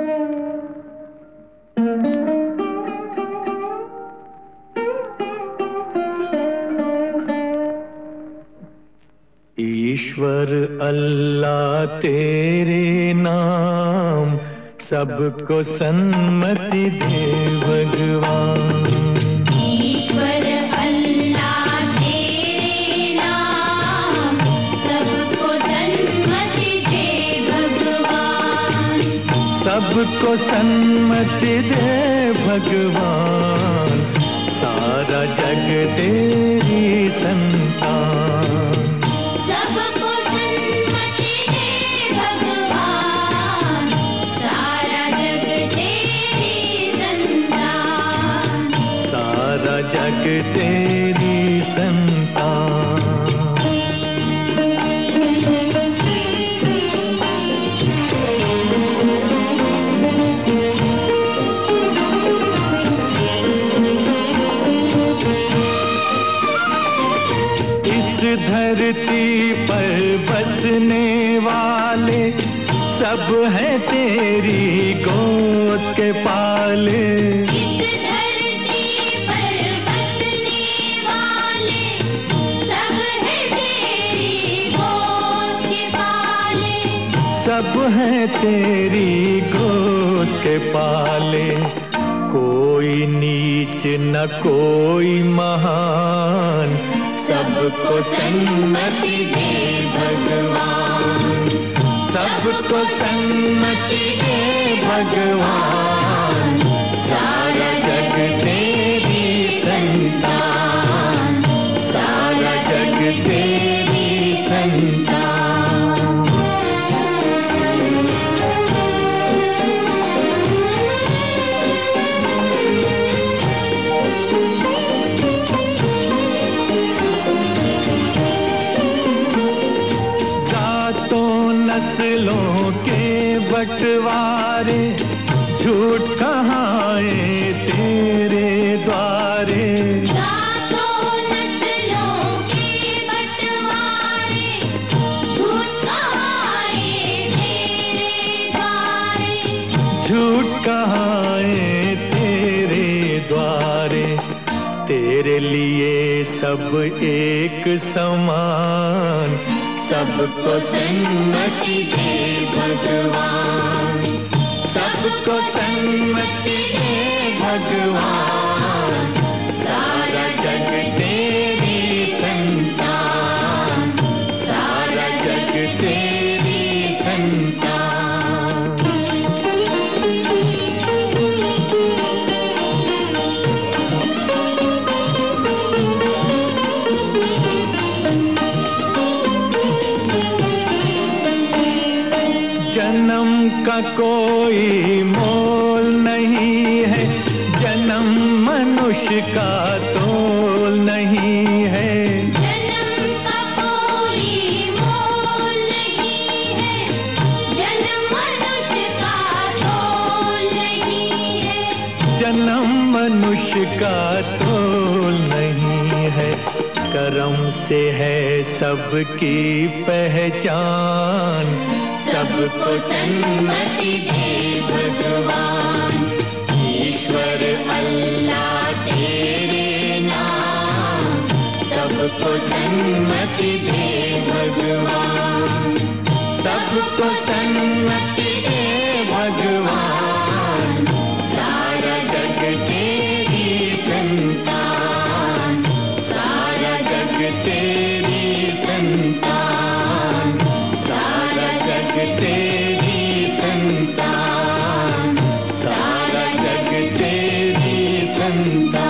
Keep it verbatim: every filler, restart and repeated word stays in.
ईश्वर अल्लाह तेरे नाम सबको सन्मति दे भगवान। ईश्वर अल्लाह तेरे नाम सबको सन्मति दे भगवान। सबको सन्मति दे भगवान, सारा जग तेरी संतान। जग तेरी संतान। इस धरती पर बसने वाले सब हैं तेरी गोद के पाले। सब हैं तेरी गोद के पाले, कोई नीच न कोई महान, सबको सन्मति दे भगवान। सबको सन्मति दे भगवान, सारा जग तेरी संतान। सारा जग तेरी संतान। नस्लों के बंटवारे झूठ कहाए तेरे द्वारे। जातों नस्लों के बंटवारे झूठ कहाए तेरे द्वारे। झूठ कहाए तेरे द्वारे, तेरे लिए सब एक समान। सबको सन्मति दे भगवान। सबको सन्मति दे भगवान, सारा जग तेरी संतान। सारा जग तेरी संतान। जन्म का कोई मोल नहीं है, जन्म मनुष्य का तोल नहीं है। जन्म का कोई मोल नहीं है, जन्म मनुष्य का तोल नहीं है। जन्म मनुष्य का तोल नहीं है, करम से है सबकी पहचान। सबको सन्मति दे भगवान। ईश्वर अल्लाह तेरे नाम सबको सन्मति दे भगवान। सबको सन्मति दे भगवान, सारा जग तेरी संतान। सारा जग तेरी संतान। सारा जग तेरी संतान। सारा जग तेरी संतान।